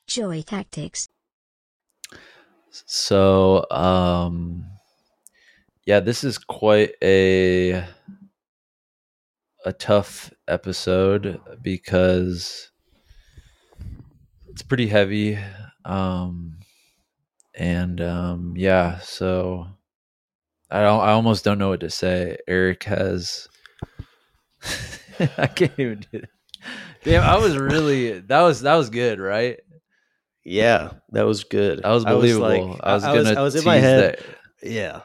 Joy Tactics. So, yeah, this is quite a tough episode because it's pretty heavy. Yeah, so I almost don't know what to say. Eric has I can't even do that. Damn, that was good, right? Yeah, that was good. That was believable. Like, I was gonna I was in tease my head. that. Yeah.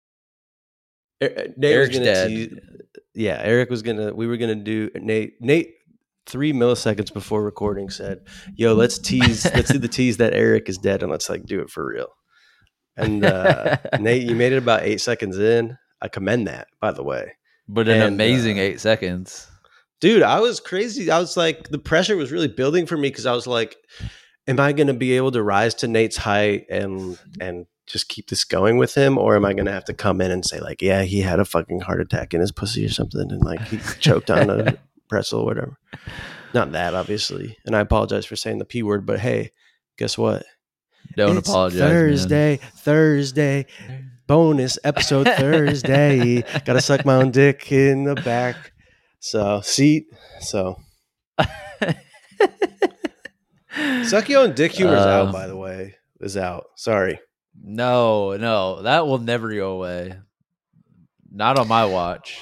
Nate Eric's was gonna dead. tease. Yeah, Eric was gonna. We were gonna do Nate 3 milliseconds before recording said, "Yo, let's do the tease that Eric is dead, and let's like do it for real." And Nate, you made it about 8 seconds in. I commend that, by the way. But an amazing 8 seconds. Dude, I was crazy. I was like, the pressure was really building for me because I was like, am I going to be able to rise to Nate's height and just keep this going with him? Or am I going to have to come in and say like, yeah, he had a fucking heart attack in his pussy or something. And like he choked on a pretzel or whatever. Not that, obviously. And I apologize for saying the P word, but hey, guess what? Don't apologize. Thursday, bonus episode Thursday. Got to suck my own dick in the back. So suck your own dick humor is out, by the way. Is out. Sorry. No, that will never go away. Not on my watch.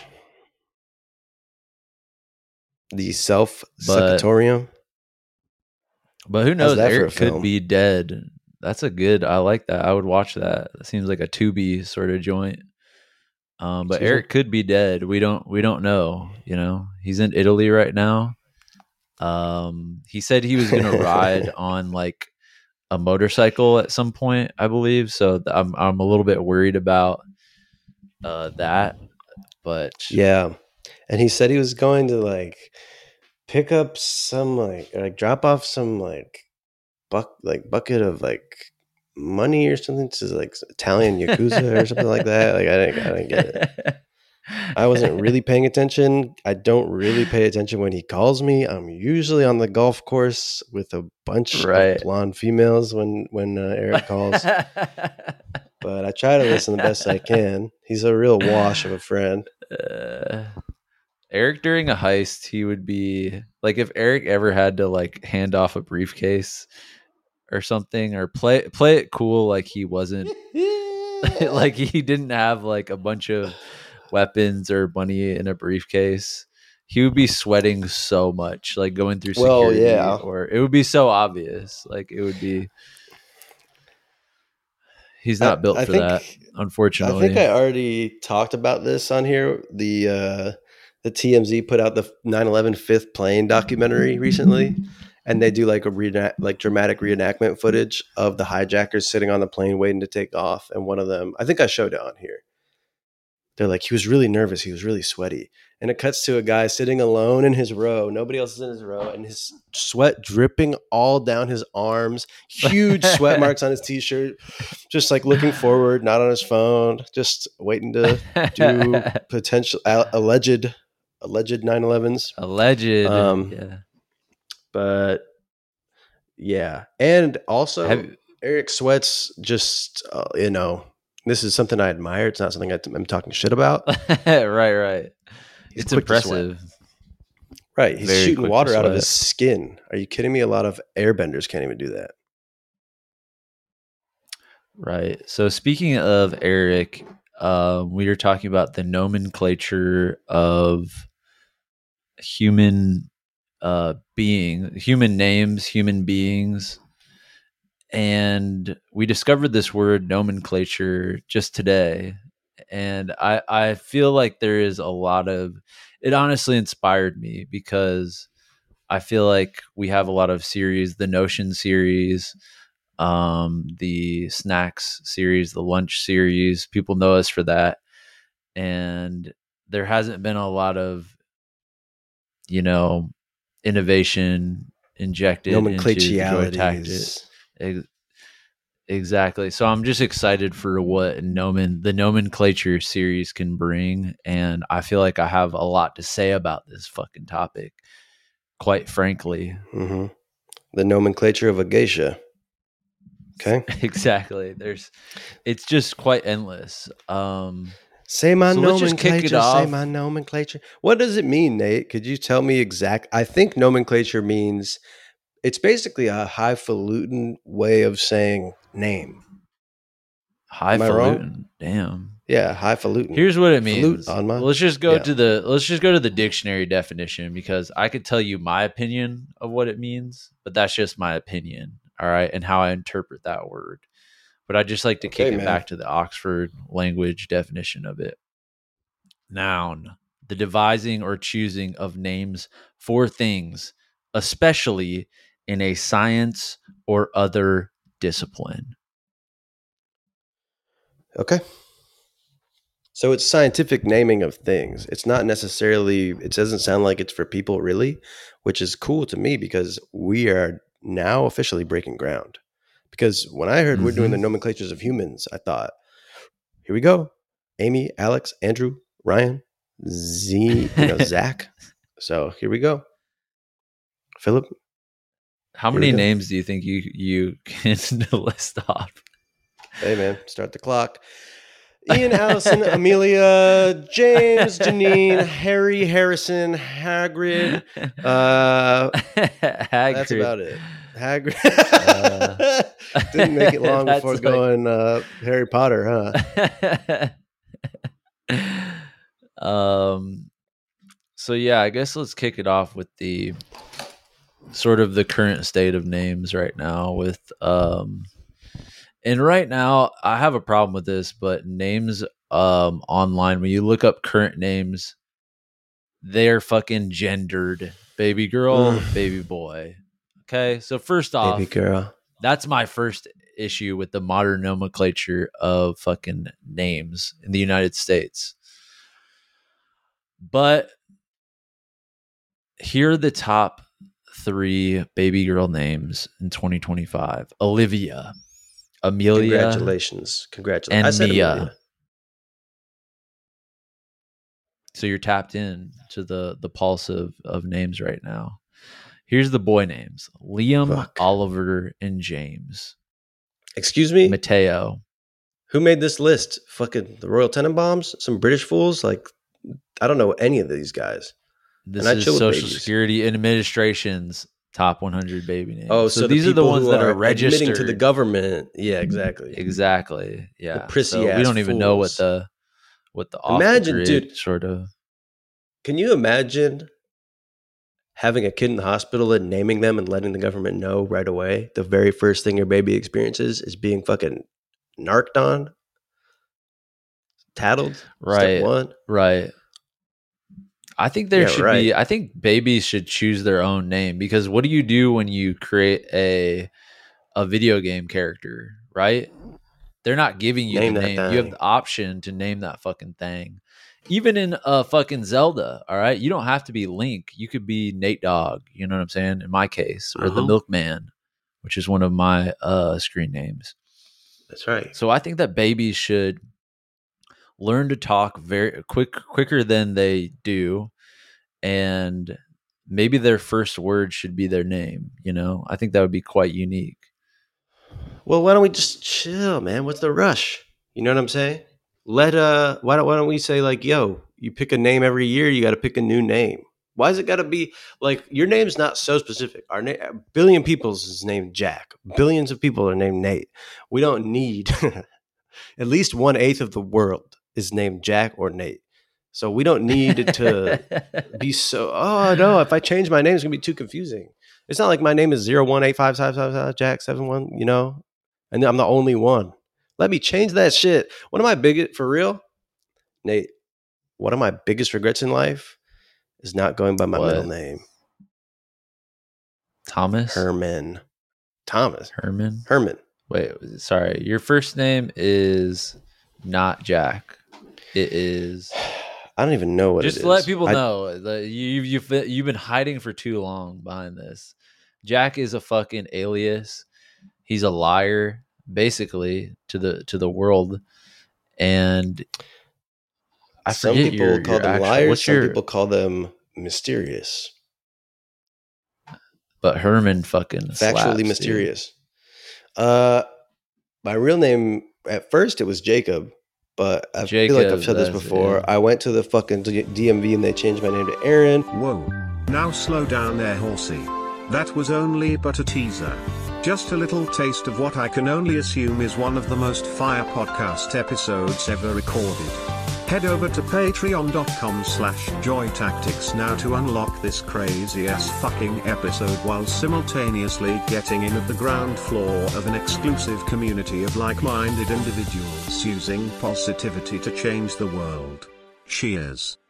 The self-succatorium. But who knows? Eric could be dead. That's a good. I like that. I would watch that. It seems like a Tubi sort of joint. But Eric could be dead. We don't know. You know, he's in Italy right now. He said he was going to ride on like a motorcycle at some point, I believe. So I'm a little bit worried about that. But yeah, and he said he was going to like pick up some like drop off some like bucket of like money or something to like Italian Yakuza or something like that. Like I didn't get it. I wasn't really paying attention. I don't really pay attention when he calls me. I'm usually on the golf course with a bunch of blonde females when Eric calls. But I try to listen the best I can. He's a real wash of a friend. Eric during a heist, he would be like, if Eric ever had to like hand off a briefcase or something, or play it cool, like he wasn't like he didn't have like a bunch of weapons or money in a briefcase, he would be sweating so much, like going through security. Or it would be so obvious. Like it would be. He's not built for that, unfortunately. I think I already talked about this on here. The TMZ put out the 9/11 Fifth Plane documentary recently, and they do like a dramatic reenactment footage of the hijackers sitting on the plane waiting to take off. And one of them, I think I showed it on here. They're like, he was really nervous. He was really sweaty. And it cuts to a guy sitting alone in his row. Nobody else is in his row. And his sweat dripping all down his arms. Huge sweat marks on his T-shirt. Just like looking forward, not on his phone. Just waiting to do potential alleged 9/11s. Alleged. Yeah. But yeah. And also Eric sweats just, this is something I admire. It's not something I'm talking shit about. Right. It's impressive. Right. He's shooting water out of his skin. Are you kidding me? A lot of airbenders can't even do that. Right. So speaking of Eric, we were talking about the nomenclature of human names, human beings. And we discovered this word nomenclature just today. And I feel like there is a lot of, it honestly inspired me because I feel like we have a lot of series, the Notion series, the Snacks series, the Lunch series. People know us for that. And there hasn't been a lot of, innovation injected into Joy Tactics. Exactly. So I'm just excited for what the nomenclature series can bring. And I feel like I have a lot to say about this fucking topic, quite frankly. Mm-hmm. The nomenclature of a geisha. Okay. Exactly. It's just quite endless. Say my So let's just kick it nomenclature. Say off. my nomenclature. What does it mean, Nate? Could you tell me exact? I think nomenclature means it's basically a highfalutin way of saying name. Am I wrong? Highfalutin. Damn. Yeah, highfalutin. Here's what it Falut means. on my. Let's just go Yeah. to the dictionary definition, because I could tell you my opinion of what it means, but that's just my opinion, all right, and how I interpret that word. But I just like to kick Okay, it man. back to the Oxford language definition of it. Noun, the devising or choosing of names for things, especially in a science or other discipline. Okay. So it's scientific naming of things. It's not necessarily, it doesn't sound like it's for people really, which is cool to me because we are now officially breaking ground. Because when I heard we're doing the nomenclatures of humans, I thought, here we go. Amy, Alex, Andrew, Ryan, Zach. So here we go. Philip. How Here we many go. names do you think you can list off? Hey, man, start the clock. Ian, Allison, Amelia, James, Janine, Harry, Harrison, Hagrid. Hagrid. That's about it. Hagrid. Didn't make it long before going Harry Potter, huh? So yeah, I guess let's kick it off with the sort of the current state of names right now with and right now I have a problem with this, but names online, when you look up current names, they're fucking gendered. Baby girl, baby boy. Okay, so first off, baby girl. That's my first issue with the modern nomenclature of fucking names in the United States. But here are the top 3 baby girl names in 2025. Olivia, Amelia, Congratulations. and I said Mia. Amelia. So you're tapped in to the pulse of names right now. Here's the boy names: Liam, Oliver, and James. Excuse me? Mateo. Who made this list? Fucking the Royal Tenenbaums? Some British fools? Like, I don't know any of these guys. This is Social Security Administration's top 100 baby names. Oh, so these are the ones that are registered admitting to the government. Yeah, exactly. Exactly. Yeah. The prissy so ass we don't even know what fools. the Imagine, dude, sort of. Can you imagine having a kid in the hospital and naming them and letting the government know right away? The very first thing your baby experiences is being fucking narked on, tattled. Right. Step 1. Right. I think there should be. I think babies should choose their own name, because what do you do when you create a video game character? Right. They're not giving you the name. You have the option to name that fucking thing. Even in fucking Zelda, all right? You don't have to be Link. You could be Nate Dogg, you know what I'm saying? In my case, or the Milkman, which is one of my screen names. That's right. So I think that babies should learn to talk very quicker than they do, and maybe their first word should be their name, you know? I think that would be quite unique. Well, why don't we just chill, man? What's the rush? You know what I'm saying? Why don't we say, like, yo, you pick a name every year, you got to pick a new name. Why is it got to be like your name's not so specific? Our billion people's is named Jack. Billions of people are named Nate. We don't need at least 1/8 of the world is named Jack or Nate. So we don't need it to be so. Oh no! If I change my name, it's gonna be too confusing. It's not like my name is 0185555 Jack 71. You know, and I'm the only one. Let me change that shit. One of my biggest, for real, Nate, one of my biggest regrets in life is not going by my middle name. Thomas? Herman. Thomas. Herman? Herman. Wait, sorry. Your first name is not Jack. It is... I don't even know what it is. Just to let people know, you've been hiding for too long behind this. Jack is a fucking alias. He's a liar, basically, to the world. And I some forget people your call them actual, liars. Some people call them mysterious. But Herman fucking slaps, Factually dude. mysterious. My real name, at first it was Jacob, but I feel like I've said this before. I went to the fucking DMV and they changed my name to Aaron. Whoa. Now slow down there, horsey. That was only but a teaser. Just a little taste of what I can only assume is one of the most fire podcast episodes ever recorded. Head over to patreon.com/joytactics now to unlock this crazy ass fucking episode while simultaneously getting in at the ground floor of an exclusive community of like-minded individuals using positivity to change the world. Cheers.